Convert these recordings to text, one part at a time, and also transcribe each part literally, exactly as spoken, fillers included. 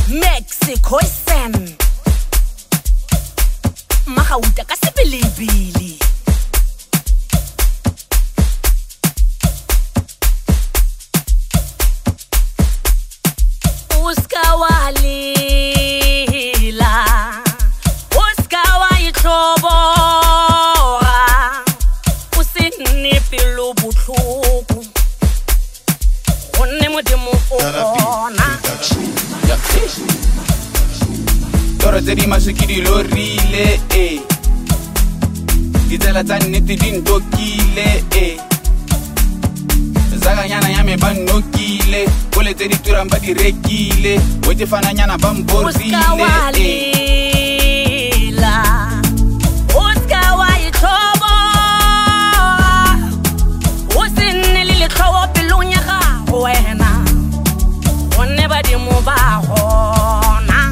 Mexico Sam Mahauta ka sebilibili Uskawalila Uskawayithobo Usinipilo buthluku Onne modimo ona Toro tse di maswe ke di lorile eh Ditsela tsa nnete di ntokile eh Zaganyana ya me ba nnokile Kole tse di turang ba di rekile Wetefananyana ba mborile eh Uskawayithobo Usinelile tlhobo pelong ya gago wena Onne badimo ba gona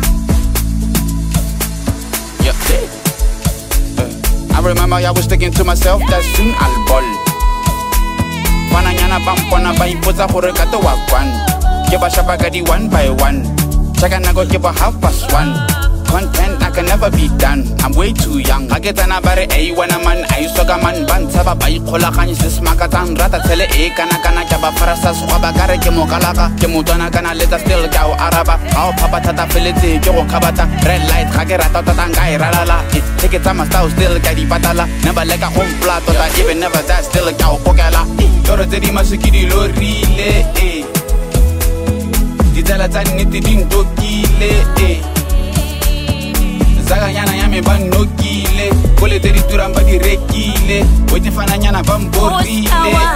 I remember I was thinking to myself that soon I'll ball. Fananyana bampona ba ipotsa gore ka to wa kwan. Ke ba shapa ka di one by one. Chaka nago ke ba half past one. Content I can never be done. I'm way too young. I get na bare a wana man I soga man bantsa ba ba ikgolaganye se smaka tsang rata tshele e kana kana ke ba farasa swa ba kare ke mokalaka ke motwana kana leta still ka o araba ha o papa thata feletse ke go khabata red light ga ke rata tota nka e ralala take it my style still ka di patala never like a home flat tota even never that still ka o kokela toro tse di masiki di lorile eh di tsela tsa nnete di ntokile eh Zaganyana ya me ba nnokile Kole tse di turang ba di rekile Wetefananyana ba mborile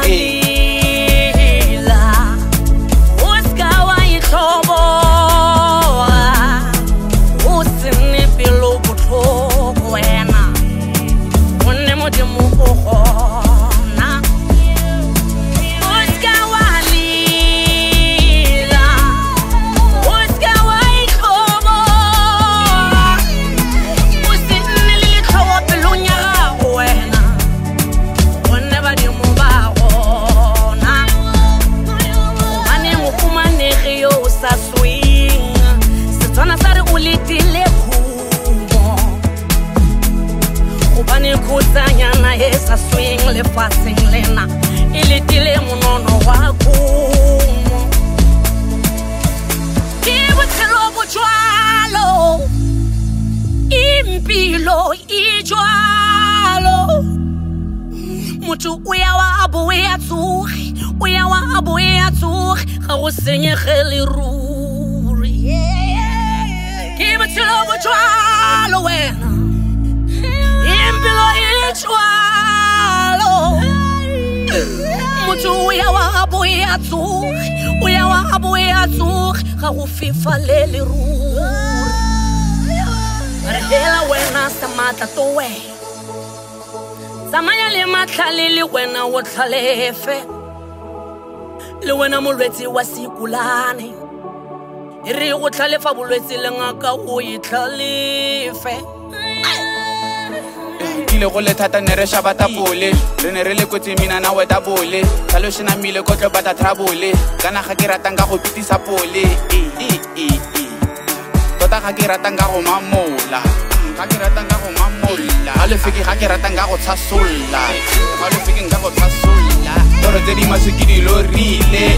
Uskawayithobo Usinipilo buthluku wena Onne modimo o gona Uskawalila Uskawayithobo Usinelile tlhobo pelong ya gago wena Onne badimo ba gona Ane mofumanegi yo o sa swing Setswana sa re o letile khumo Gobane khutsanyana e sa swing lefatsheng lena E letile monono wa kumo Ke botshelo bo jwalo Impilo e jwalo Motho o ya wa abo o ya tsoge O ya wa abo o ya tsoge Ga go senyege le ruri Ke botshelo bo jwalo wena Impilo e jwalo Motho o ya wa abo o ya tsoge O ya wa abo o ya tsoge Ga go fifa le le ruri Re hela wena sa matla to we Zamanya le matlhale le wena o tlhalefe Le wena molwetsi wa sikulane E re go tlhalefa bolwetsi le ngaka o e tlhalefe Kile go le thata ne re shaba tapole Re ne re le kotsi mina na we tapole Tlhaloshina mile ko tlo bata trouble Kana ga ke ratang ka go pitisa pole eh eh eh Tota ga ke ratang ka go mamola Ga ke ratang ka go mamola Ga le fiki ga ke ratang ka go tsasolla Ga le fiki ka go tsasolla Toro tse di maswe ke di lorile